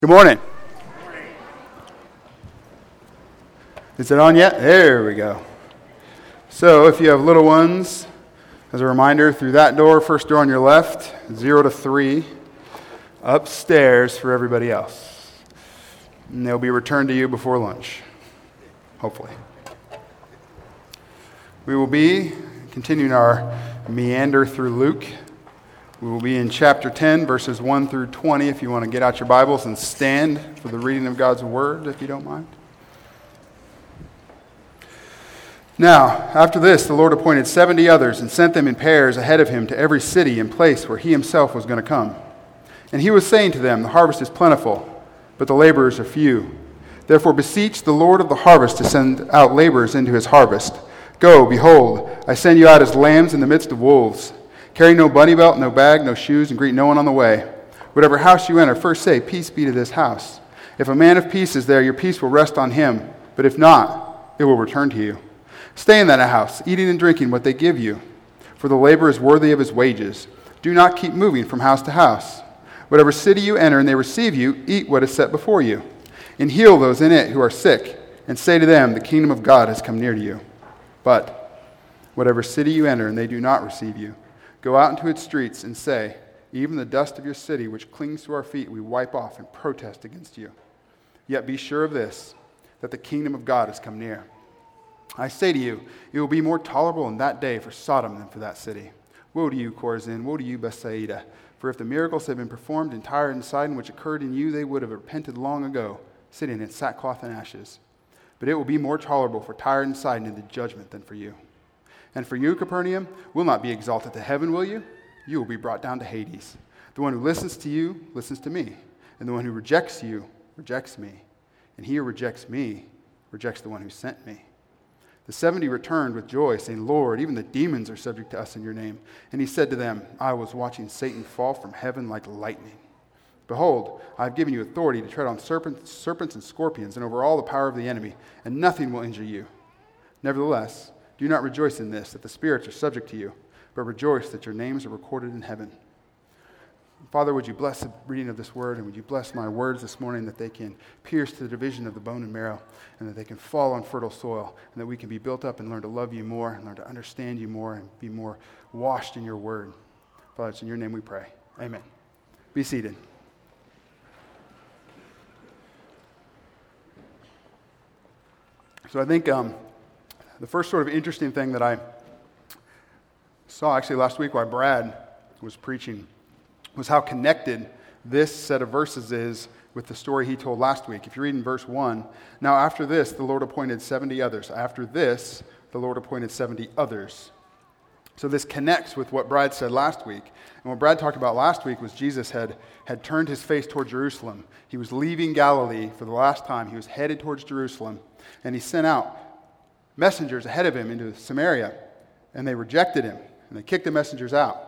Good morning. Is it on yet? There we go. So if you have little ones, as a reminder, through that door, first door on your left, 0 to 3, upstairs for everybody else. And they'll be returned to you before lunch, hopefully. We will be continuing our meander through Luke. We will be in chapter 10, verses 1 through 20, if you want to get out your Bibles and stand for the reading of God's Word, if you don't mind. Now, after this, the Lord appointed 70 others and sent them in pairs ahead of him to every city and place where he himself was going to come. And he was saying to them, "The harvest is plentiful, but the laborers are few. Therefore beseech the Lord of the harvest to send out laborers into his harvest. Go, behold, I send you out as lambs in the midst of wolves. Carry no bunny belt, no bag, no shoes, and greet no one on the way. Whatever house you enter, first say, 'Peace be to this house.' If a man of peace is there, your peace will rest on him. But if not, it will return to you. Stay in that house, eating and drinking what they give you. For the laborer is worthy of his wages. Do not keep moving from house to house. Whatever city you enter and they receive you, eat what is set before you. And heal those in it who are sick, and say to them, 'The kingdom of God has come near to you.' But whatever city you enter and they do not receive you, go out into its streets and say, 'Even the dust of your city which clings to our feet we wipe off and protest against you.' Yet be sure of this, that the kingdom of God has come near. I say to you, it will be more tolerable in that day for Sodom than for that city. Woe to you, Chorazin! Woe to you, Bethsaida! For if the miracles had been performed in Tyre and Sidon which occurred in you, they would have repented long ago, sitting in sackcloth and ashes. But it will be more tolerable for Tyre and Sidon in the judgment than for you. And for you, Capernaum, will not be exalted to heaven, will you? You will be brought down to Hades. The one who listens to you listens to me, and the one who rejects you rejects me. And he who rejects me rejects the one who sent me." The 70 returned with joy, saying, "Lord, even the demons are subject to us in your name." And he said to them, "I was watching Satan fall from heaven like lightning. Behold, I have given you authority to tread on serpents and scorpions, and over all the power of the enemy, and nothing will injure you. Nevertheless, do not rejoice in this, that the spirits are subject to you, but rejoice that your names are recorded in heaven." Father, would you bless the reading of this word, and would you bless my words this morning, that they can pierce to the division of the bone and marrow, and that they can fall on fertile soil, and that we can be built up and learn to love you more, and learn to understand you more, and be more washed in your word. Father, it's in your name we pray. Amen. Be seated. So I think the first sort of interesting thing that I saw actually last week while Brad was preaching was how connected this set of verses is with the story he told last week. If you read in verse 1, "Now after this, the Lord appointed 70 others. After this, the Lord appointed 70 others." So this connects with what Brad said last week. And what Brad talked about last week was Jesus had turned his face toward Jerusalem. He was leaving Galilee for the last time. He was headed towards Jerusalem. And he sent out messengers ahead of him into Samaria. And they rejected him. And they kicked the messengers out.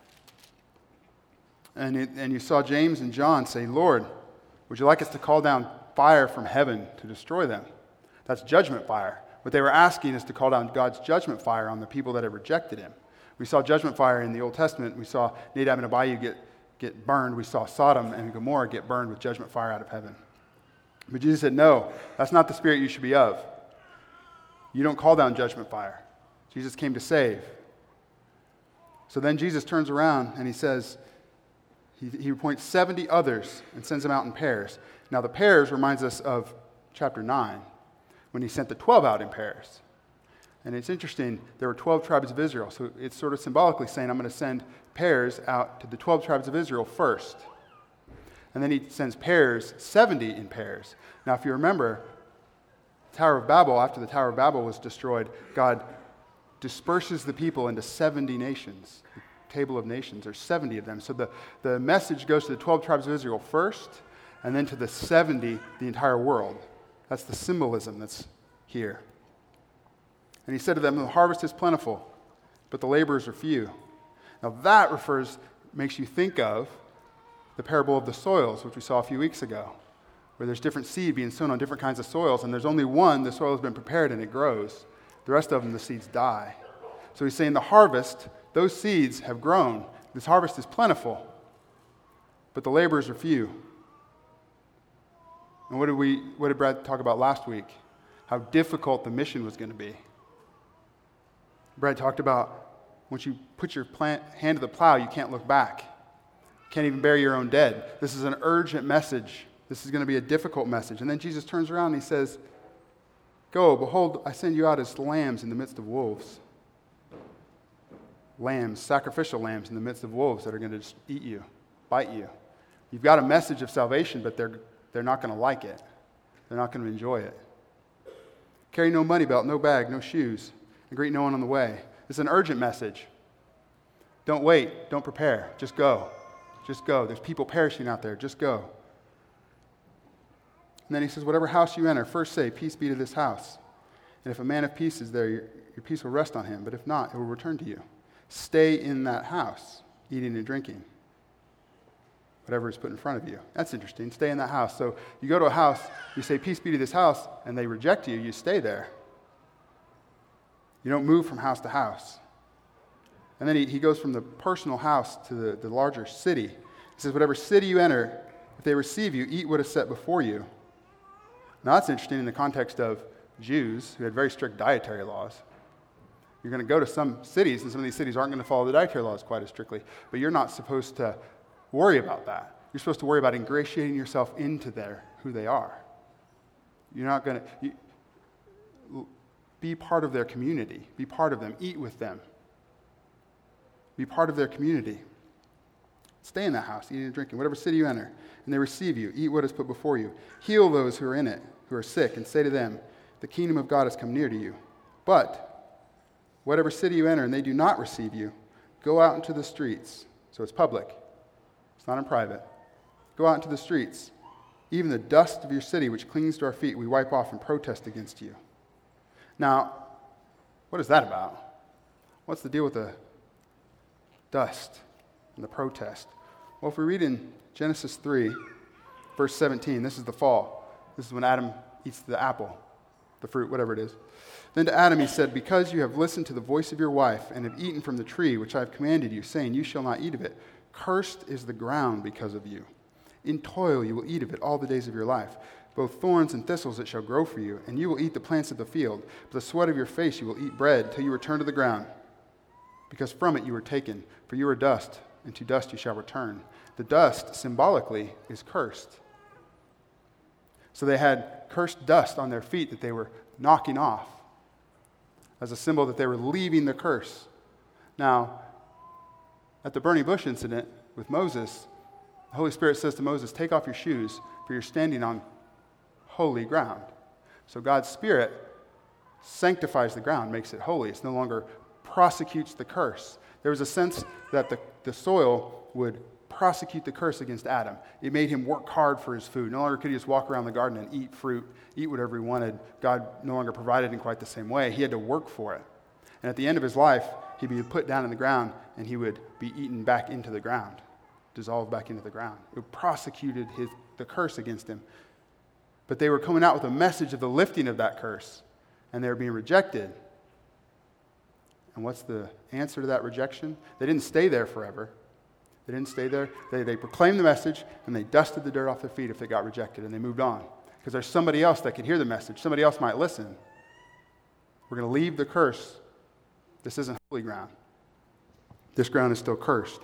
And you saw James and John say, "Lord, would you like us to call down fire from heaven to destroy them?" That's judgment fire. What they were asking is to call down God's judgment fire on the people that have rejected him. We saw judgment fire in the Old Testament. We saw Nadab and Abihu get burned. We saw Sodom and Gomorrah get burned with judgment fire out of heaven. But Jesus said, "No, that's not the spirit you should be of. You don't call down judgment fire. Jesus came to save." So then Jesus turns around and he says, he appoints 70 others and sends them out in pairs. Now the pairs reminds us of chapter 9, when he sent the 12 out in pairs. And it's interesting, there were 12 tribes of Israel, so it's sort of symbolically saying, I'm going to send pairs out to the 12 tribes of Israel first. And then he sends pairs, 70 in pairs. Now if you remember, Tower of Babel, after the Tower of Babel was destroyed, God disperses the people into 70 nations. Table of nations. There's 70 of them. So the message goes to the 12 tribes of Israel first, and then to the 70, the entire world. That's the symbolism that's here. And he said to them, "The harvest is plentiful, but the laborers are few." Now that makes you think of the parable of the soils, which we saw a few weeks ago, where there's different seed being sown on different kinds of soils, and there's only one, the soil has been prepared and it grows. The rest of them, the seeds die. So he's saying the harvest, those seeds have grown. This harvest is plentiful, but the laborers are few. And what did Brad talk about last week? How difficult the mission was going to be. Brad talked about once you put your hand to the plow, you can't look back. You can't even bury your own dead. This is an urgent message. This is going to be a difficult message. And then Jesus turns around and he says, "Go, behold, I send you out as lambs in the midst of wolves." Lambs, sacrificial lambs in the midst of wolves that are going to just eat you, bite you. You've got a message of salvation, but they're not going to like it. They're not going to enjoy it. Carry no money belt, no bag, no shoes, and greet no one on the way. It's an urgent message. Don't wait. Don't prepare. Just go. Just go. There's people perishing out there. Just go. And then he says, whatever house you enter, first say, peace be to this house. And if a man of peace is there, your peace will rest on him. But if not, it will return to you. Stay in that house, eating and drinking. Whatever is put in front of you. That's interesting. Stay in that house. So you go to a house, you say, peace be to this house, and they reject you, you stay there. You don't move from house to house. And then he goes from the personal house to the larger city. He says, whatever city you enter, if they receive you, eat what is set before you. Now that's interesting in the context of Jews who had very strict dietary laws. You're going to go to some cities, and some of these cities aren't going to follow the dietary laws quite as strictly, but you're not supposed to worry about that. You're supposed to worry about ingratiating yourself into who they are. You're not going to be part of their community. Be part of them. Eat with them. Be part of their community. Stay in that house, eating and drinking, whatever city you enter, and they receive you. Eat what is put before you. Heal those who are in it, who are sick, and say to them, the kingdom of God has come near to you. But whatever city you enter and they do not receive you, go out into the streets. So it's public. It's not in private. Go out into the streets. Even the dust of your city, which clings to our feet, we wipe off and protest against you. Now, what is that about? What's the deal with the dust and the protest? Well, if we read in Genesis 3, verse 17, this is the fall. This is when Adam eats the apple, the fruit, whatever it is. Then to Adam he said, because you have listened to the voice of your wife and have eaten from the tree which I have commanded you, saying, you shall not eat of it, cursed is the ground because of you. In toil you will eat of it all the days of your life. Both thorns and thistles it shall grow for you, and you will eat the plants of the field. But the sweat of your face you will eat bread till you return to the ground, because from it you were taken. For you are dust, and to dust you shall return. The dust, symbolically, is cursed. So they had cursed dust on their feet that they were knocking off as a symbol that they were leaving the curse. Now, at the burning bush incident with Moses, the Holy Spirit says to Moses, take off your shoes, for you're standing on holy ground. So God's Spirit sanctifies the ground, makes it holy. It no longer prosecutes the curse. There was a sense that the soil would prosecute the curse against Adam. It made him work hard for his food. No longer could he just walk around the garden and eat fruit, eat whatever he wanted. God no longer provided in quite the same way. He had to work for it. And at the end of his life, he'd be put down in the ground and he would be eaten back into the ground, dissolved back into the ground. It prosecuted the curse against him. But they were coming out with a message of the lifting of that curse, and they were being rejected. And what's the answer to that rejection? They didn't stay there forever. They didn't stay there. They proclaimed the message, and they dusted the dirt off their feet if they got rejected, and they moved on. Because there's somebody else that could hear the message. Somebody else might listen. We're going to leave the curse. This isn't holy ground. This ground is still cursed.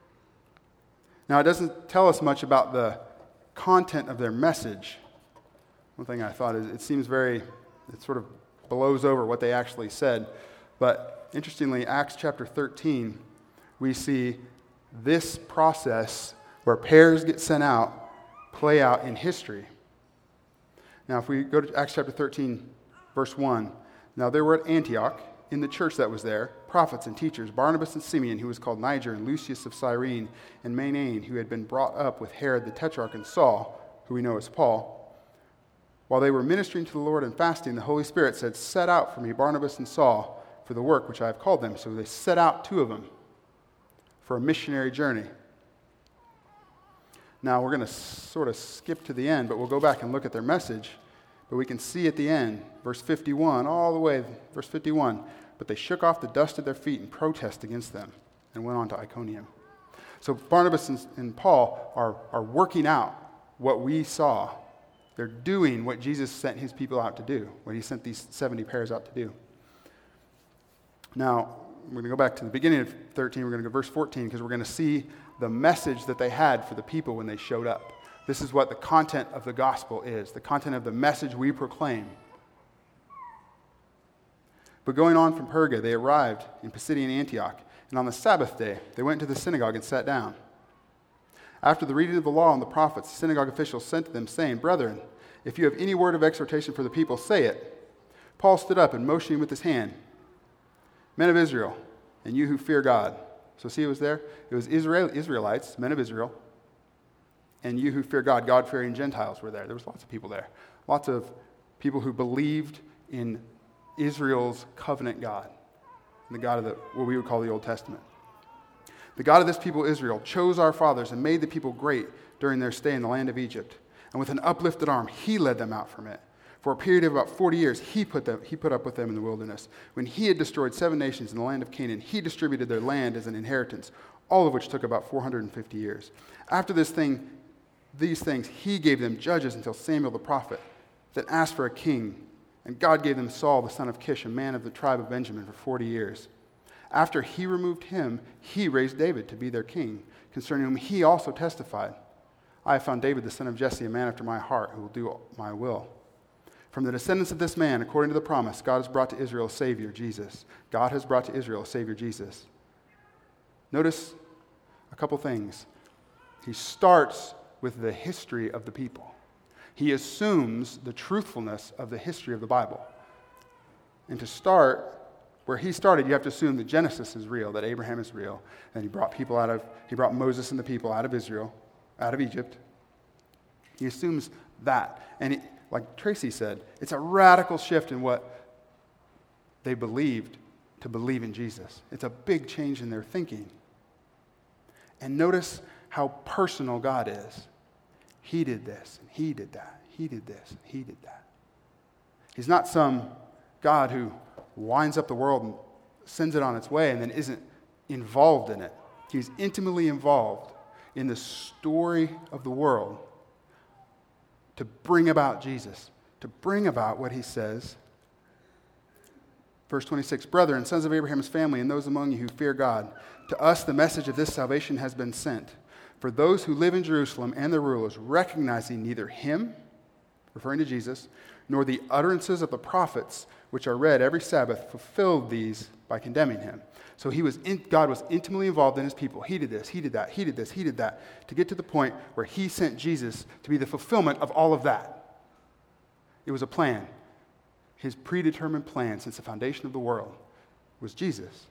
Now, it doesn't tell us much about the content of their message. One thing I thought is it sort of blows over what they actually said. But interestingly, Acts chapter 13, we see this process where pairs get sent out play out in history. Now, if we go to Acts chapter 13, verse 1, now there were at Antioch, in the church that was there, prophets and teachers, Barnabas and Simeon, who was called Niger, and Lucius of Cyrene, and Manaen, who had been brought up with Herod the Tetrarch, and Saul, who we know as Paul. While they were ministering to the Lord and fasting, the Holy Spirit said, set out for me Barnabas and Saul for the work which I have called them. So they set out, two of them, for a missionary journey. Now, we're going to sort of skip to the end, but we'll go back and look at their message. But we can see at the end, verse 51, all the way, verse 51, but they shook off the dust of their feet and protest against them and went on to Iconium. So Barnabas and Paul are working out what we saw They're doing what Jesus sent his people out to do, what he sent these 70 pairs out to do. Now, we're going to go back to the beginning of 13. We're going to go verse 14 because we're going to see the message that they had for the people when they showed up. This is what the content of the gospel is, the content of the message we proclaim. But going on from Perga, they arrived in Pisidian Antioch, and on the Sabbath day, they went into the synagogue and sat down. After the reading of the law and the prophets, the synagogue officials sent to them, saying, "Brethren, if you have any word of exhortation for the people, say it." Paul stood up and motioning with his hand, "Men of Israel, and you who fear God." So see who was there? It was Israelites, men of Israel, and you who fear God, God-fearing Gentiles were there. There was lots of people there. Lots of people who believed in Israel's covenant God, the God of what we would call the Old Testament. "The God of this people Israel chose our fathers and made the people great during their stay in the land of Egypt. And with an uplifted arm, he led them out from it. For a period of about 40 years, he put up with them in the wilderness. When he had destroyed 7 nations in the land of Canaan, he distributed their land as an inheritance, all of which took about 450 years. After these things, he gave them judges until Samuel the prophet, then asked for a king. And God gave them Saul, the son of Kish, a man of the tribe of Benjamin, for 40 years. After he removed him, he raised David to be their king, concerning whom he also testified, 'I have found David, the son of Jesse, a man after my heart, who will do my will.' From the descendants of this man, according to the promise, God has brought to Israel a Savior, Jesus. God has brought to Israel a Savior, Jesus." Notice a couple things. He starts with the history of the people. He assumes the truthfulness of the history of the Bible. And to start where he started, you have to assume that Genesis is real, that Abraham is real, and he brought Moses and the people out of Israel, out of Egypt. He assumes that. And like Tracy said, it's a radical shift in what they believed to believe in Jesus. It's a big change in their thinking. And notice how personal God is. He did this, and he did that. He did this, and he did that. He's not some God who winds up the world and sends it on its way and then isn't involved in it. He's intimately involved in the story of the world to bring about Jesus, to bring about what he says. Verse 26, "Brethren, sons of Abraham's family, and those among you who fear God, to us the message of this salvation has been sent. For those who live in Jerusalem and the rulers, recognizing neither him," referring to Jesus, "nor the utterances of the prophets, which are read every Sabbath, fulfilled these by condemning him." So God was intimately involved in his people. He did this, he did that, he did this, he did that, to get to the point where he sent Jesus to be the fulfillment of all of that. It was a plan. His predetermined plan since the foundation of the world was Jesus.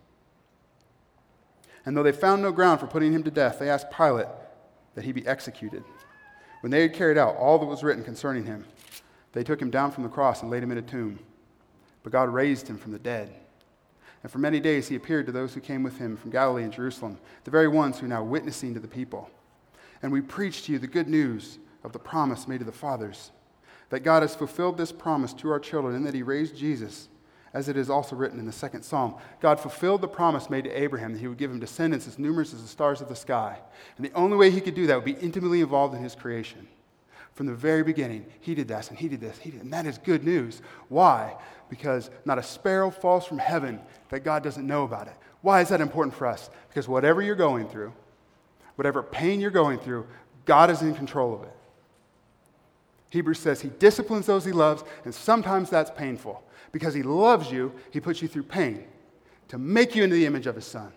"And though they found no ground for putting him to death, they asked Pilate that he be executed. When they had carried out all that was written concerning him, they took him down from the cross and laid him in a tomb. But God raised him from the dead. And for many days he appeared to those who came with him from Galilee and Jerusalem, the very ones who are now witnessing to the people. And we preach to you the good news of the promise made to the fathers, that God has fulfilled this promise to our children, and that he raised Jesus, as it is also written in the second Psalm. God fulfilled the promise made to Abraham that he would give him descendants as numerous as the stars of the sky. And the only way he could do that would be intimately involved in his creation. From the very beginning, he did this, and he did this, he did, and that is good news. Why? Because not a sparrow falls from heaven that God doesn't know about it. Why is that important for us? Because whatever you're going through, whatever pain you're going through, God is in control of it. Hebrews says he disciplines those he loves, and sometimes that's painful. Because he loves you, he puts you through pain to make you into the image of his Son.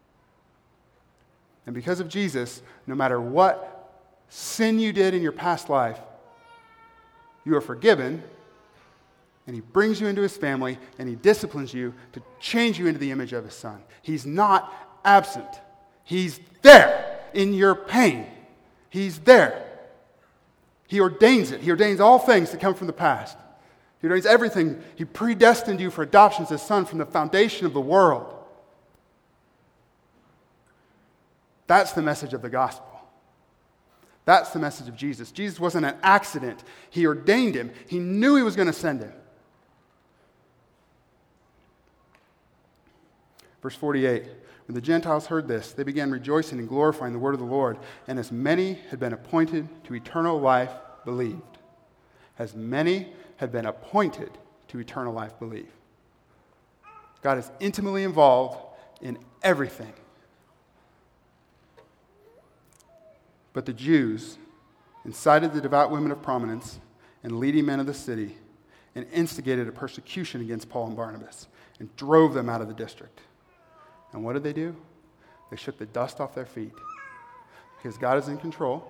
And because of Jesus, no matter what sin you did in your past life, you are forgiven, and he brings you into his family, and he disciplines you to change you into the image of his Son. He's not absent. He's there in your pain. He's there. He ordains it. He ordains all things that come from the past. He ordains everything. He predestined you for adoption as his Son from the foundation of the world. That's the message of the gospel. That's the message of Jesus. Jesus wasn't an accident. He ordained him. He knew he was going to send him. Verse 48, when the Gentiles heard this, they began rejoicing and glorifying the word of the Lord, and as many had been appointed to eternal life believed. as many have been appointed to eternal life believe. God is intimately involved in everything. But the Jews incited the devout women of prominence and leading men of the city and instigated a persecution against Paul and Barnabas and drove them out of the district. And what did they do? They shook the dust off their feet because God is in control.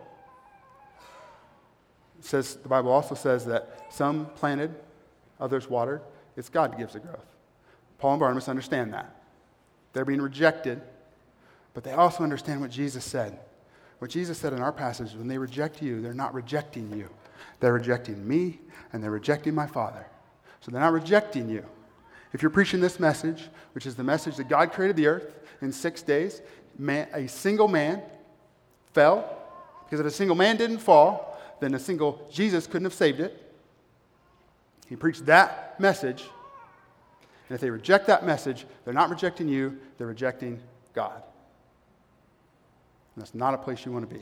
The Bible also says that some planted, others watered. It's God that gives the growth. Paul and Barnabas understand that. They're being rejected, but they also understand what Jesus said. What Jesus said in our passage, when they reject you, they're not rejecting you. They're rejecting me, and they're rejecting my Father. So they're not rejecting you. If you're preaching this message, which is the message that God created the earth in 6 days, a single man fell, because if a single man didn't fall, then a single Jesus couldn't have saved it. He preached that message, and if they reject that message, they're not rejecting you, they're rejecting God. And that's not a place you want to be.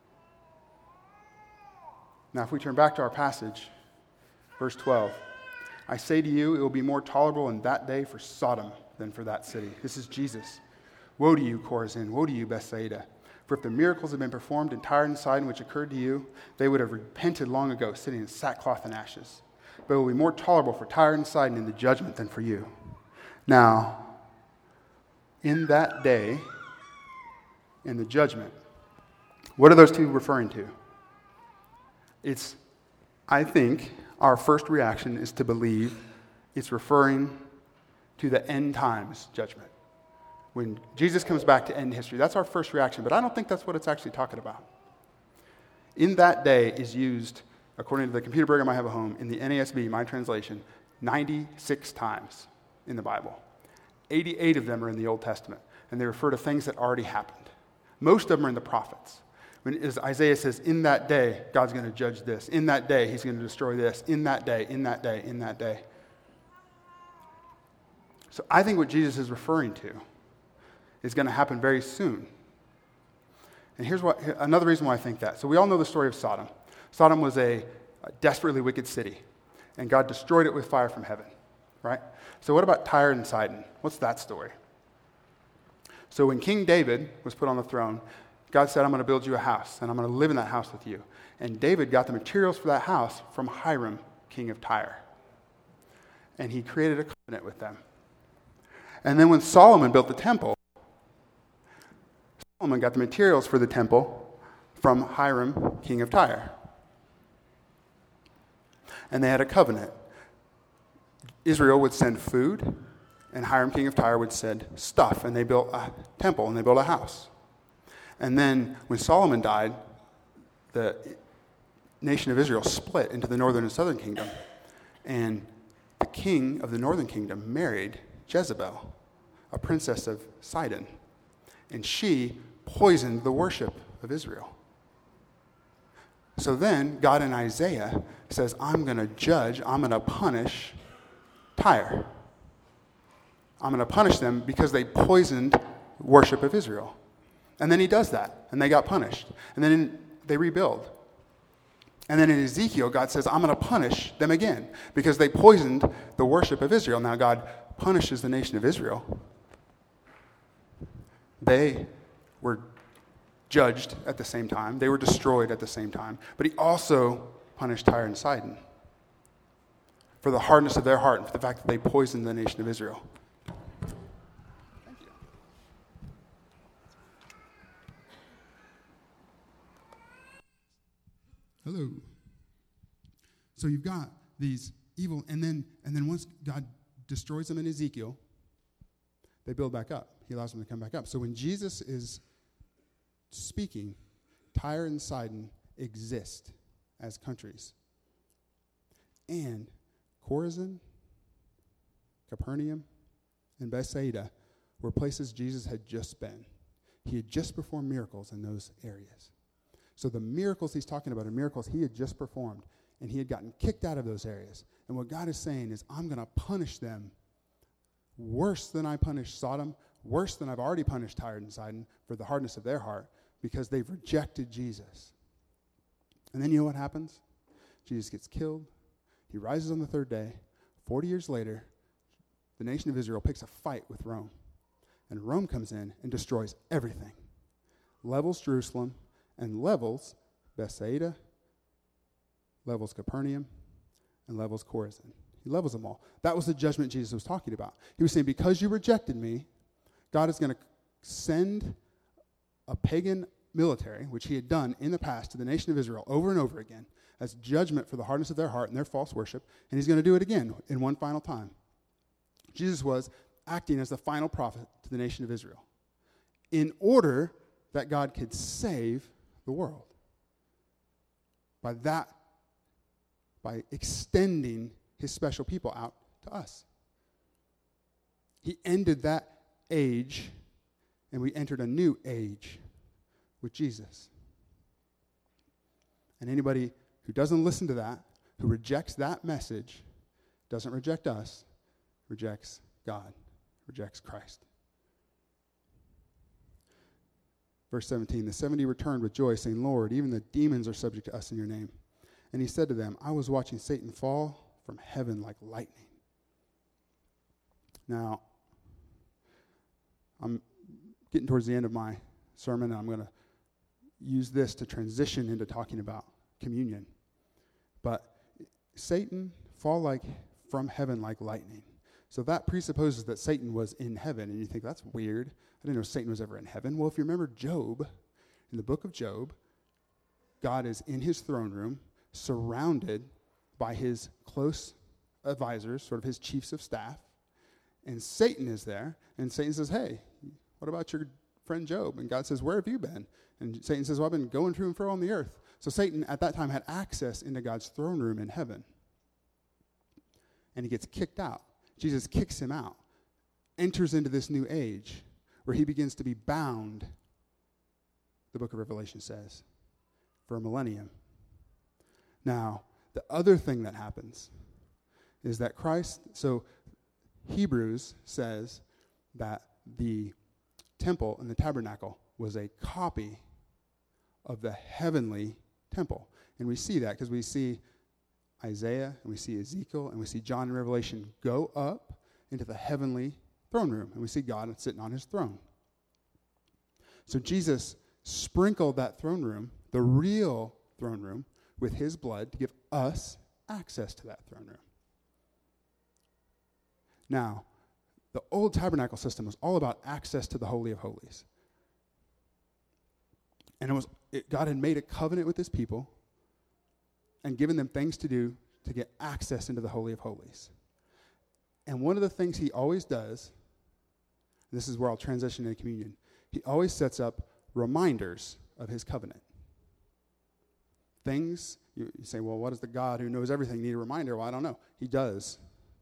Now, if we turn back to our passage, verse 12, I say to you, it will be more tolerable in that day for Sodom than for that city. This is Jesus. Woe to you, Chorazin. Woe to you, Bethsaida. For if the miracles had been performed in Tyre and Sidon, which occurred to you, they would have repented long ago, sitting in sackcloth and ashes. But it will be more tolerable for Tyre and Sidon in the judgment than for you. Now, in that day, in the judgment, what are those two referring to? I think our first reaction is to believe it's referring to the end times judgment. When Jesus comes back to end history, that's our first reaction, but I don't think that's what it's actually talking about. In that day is used, according to the computer program I have at home, in the NASB, my translation, 96 times in the Bible. 88 of them are in the Old Testament, and they refer to things that already happened. Most of them are in the prophets. As Isaiah says, in that day, God's going to judge this. In that day, he's going to destroy this. In that day, in that day, in that day. So I think what Jesus is referring to is going to happen very soon. And here's another reason why I think that. So we all know the story of Sodom. Sodom was a desperately wicked city, and God destroyed it with fire from heaven, right? So what about Tyre and Sidon? What's that story? So when King David was put on the throne, God said, I'm going to build you a house, and I'm going to live in that house with you. And David got the materials for that house from Hiram, king of Tyre. And he created a covenant with them. And then when Solomon built the temple, Solomon got the materials for the temple from Hiram, king of Tyre. And they had a covenant. Israel would send food, and Hiram, king of Tyre, would send stuff. And they built a temple, and they built a house. And then when Solomon died, the nation of Israel split into the northern and southern kingdom. And the king of the northern kingdom married Jezebel, a princess of Sidon. And she poisoned the worship of Israel. So then God in Isaiah says, I'm going to judge, I'm going to punish Tyre. I'm going to punish them because they poisoned worship of Israel. And then he does that, and they got punished. And then they rebuild. And then in Ezekiel, God says, I'm going to punish them again because they poisoned the worship of Israel. Now God punishes the nation of Israel. They were judged at the same time. They were destroyed at the same time. But he also punished Tyre and Sidon for the hardness of their heart and for the fact that they poisoned the nation of Israel. Hello. So you've got these evil, and then once God destroys them in Ezekiel, they build back up. He allows them to come back up. So when Jesus is speaking, Tyre and Sidon exist as countries. And Chorazin, Capernaum, and Bethsaida were places Jesus had just been. He had just performed miracles in those areas. So the miracles he's talking about are miracles he had just performed, and he had gotten kicked out of those areas. And what God is saying is, I'm going to punish them worse than I punished Sodom, worse than I've already punished Tyre and Sidon for the hardness of their heart, because they've rejected Jesus. And then you know what happens? Jesus gets killed, He rises on the third day. 40 years later, the nation of Israel picks a fight with Rome. And Rome comes in and destroys everything. Levels Jerusalem and levels Bethsaida, levels Capernaum, and levels Chorazin. He levels them all. That was the judgment Jesus was talking about. He was saying, because you rejected me, God is going to send a pagan military, which he had done in the past to the nation of Israel over and over again, as judgment for the hardness of their heart and their false worship, and he's going to do it again in one final time. Jesus was acting as the final prophet to the nation of Israel in order that God could save the world. By extending his special people out to us. He ended that age, and we entered a new age with Jesus. And anybody who doesn't listen to that, who rejects that message, doesn't reject us, rejects God, rejects Christ. Verse 17, the 70 returned with joy, saying, Lord, even the demons are subject to us in your name. And he said to them, I was watching Satan fall from heaven like lightning. Now, I'm getting towards the end of my sermon, and I'm going to use this to transition into talking about communion. But Satan fall from heaven like lightning. So that presupposes that Satan was in heaven, and you think, that's weird. I didn't know Satan was ever in heaven. Well, if you remember Job, in the book of Job, God is in his throne room, surrounded by his close advisors, sort of his chiefs of staff, and Satan is there, and Satan says, hey, what about your friend Job? And God says, where have you been? And Satan says, well, I've been going to and fro on the earth. So Satan at that time had access into God's throne room in heaven. And he gets kicked out. Jesus kicks him out, enters into this new age where he begins to be bound, the book of Revelation says, for a millennium. Now, the other thing that happens is that so Hebrews says that the temple and the tabernacle was a copy of the heavenly temple. And we see that because we see Isaiah and we see Ezekiel and we see John in Revelation go up into the heavenly throne room. And we see God sitting on his throne. So Jesus sprinkled that throne room, the real throne room, with his blood to give us access to that throne room. Now, the old tabernacle system was all about access to the Holy of Holies. And God had made a covenant with his people and given them things to do to get access into the Holy of Holies. And one of the things he always does, and this is where I'll transition into communion, he always sets up reminders of his covenant. Things, you say, well, what does the God who knows everything need a reminder? Well, I don't know. He does.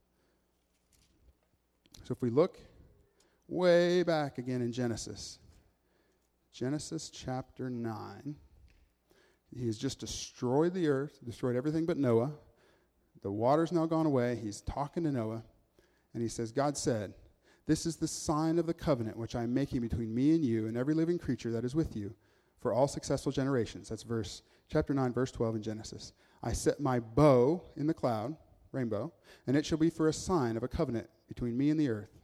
So if we look way back again in Genesis chapter 9, he has just destroyed the earth, destroyed everything but Noah. The water's now gone away. He's talking to Noah, and he says, God said, this is the sign of the covenant which I am making between me and you and every living creature that is with you for all successful generations. That's chapter 9, verse 12 in Genesis. I set my bow in the cloud, rainbow, and it shall be for a sign of a covenant between me and the earth.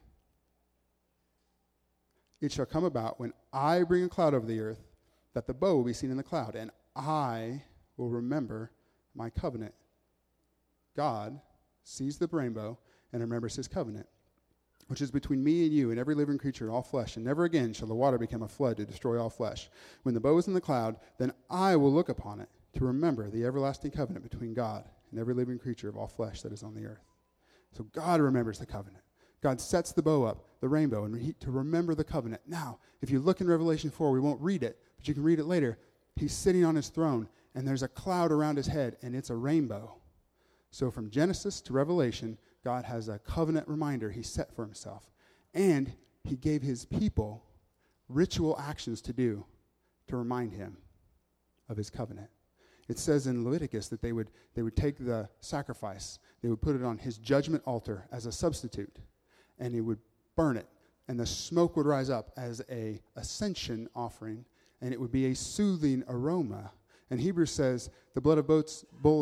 It shall come about when I bring a cloud over the earth that the bow will be seen in the cloud, and I will remember my covenant. God sees the rainbow and remembers his covenant, which is between me and you and every living creature and all flesh, and never again shall the water become a flood to destroy all flesh. When the bow is in the cloud, then I will look upon it to remember the everlasting covenant between God and every living creature of all flesh that is on the earth. So God remembers the covenant. God sets the bow up, the rainbow, and to remember the covenant. Now, if you look in Revelation 4, we won't read it, but you can read it later. He's sitting on his throne, and there's a cloud around his head, and it's a rainbow. So from Genesis to Revelation, God has a covenant reminder he set for himself. And he gave his people ritual actions to do to remind him of his covenant. It says in Leviticus that they would take the sacrifice, they would put it on his judgment altar as a substitute, and he would burn it, and the smoke would rise up as a ascension offering, and it would be a soothing aroma. And Hebrews says the blood of bulls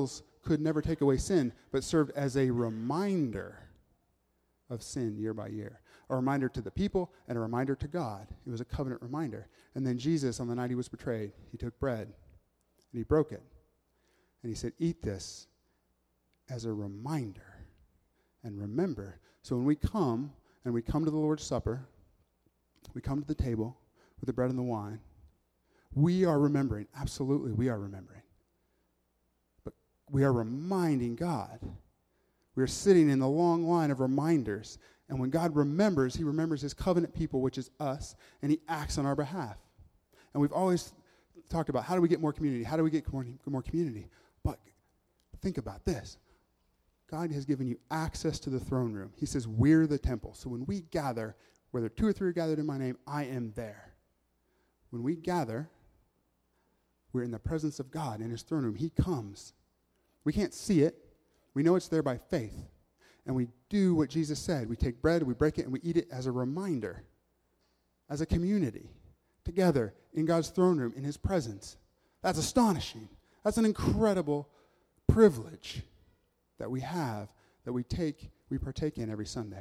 could never take away sin, but served as a reminder of sin year by year. A reminder to the people and a reminder to God. It was a covenant reminder. And then Jesus, on the night he was betrayed, he took bread and he broke it. And he said, eat this as a reminder and remember. So when we come to the Lord's Supper, we come to the table with the bread and the wine, we are remembering. Absolutely, we are remembering. But we are reminding God. We are sitting in the long line of reminders. And when God remembers, he remembers his covenant people, which is us, and he acts on our behalf. And we've always talked about how do we get more community? How do we get more community? But think about this. God has given you access to the throne room. He says, we're the temple. So when we gather, whether 2 or 3 are gathered in my name, I am there. When we gather, we're in the presence of God in his throne room. He comes. We can't see it. We know it's there by faith. And we do what Jesus said. We take bread, we break it, and we eat it as a reminder, as a community, together in God's throne room, in his presence. That's astonishing. That's an incredible privilege that we have, that we partake in every Sunday.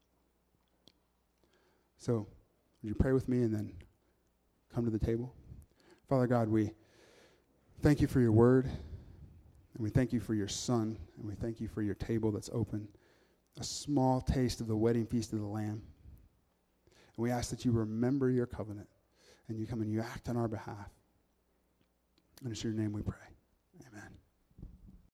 So, would you pray with me and then come to the table? Father God, we thank you for your word, and we thank you for your Son, and we thank you for your table that's open, a small taste of the wedding feast of the Lamb. And we ask that you remember your covenant, and you come and you act on our behalf. And it's in your name we pray.